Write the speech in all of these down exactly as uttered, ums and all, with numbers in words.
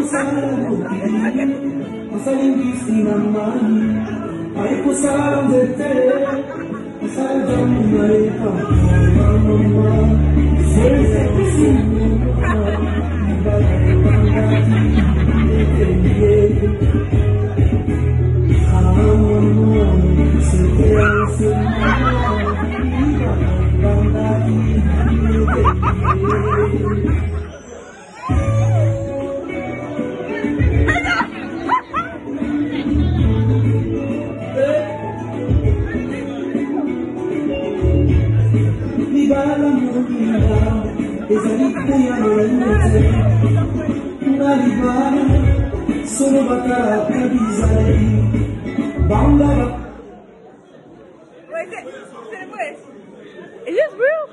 Is this real?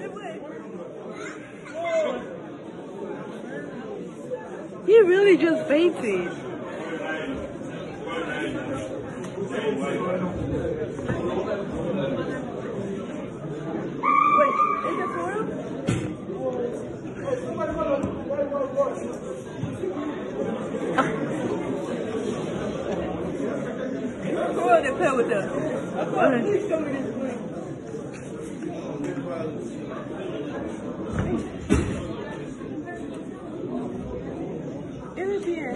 He really just fainted. Wait, is it for real? Come on and play with us. Please show me this way. It is here.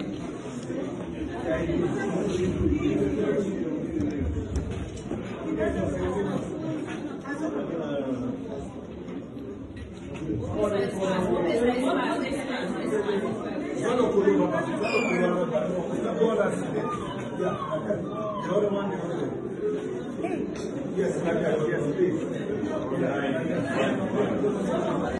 Yes, yes, please.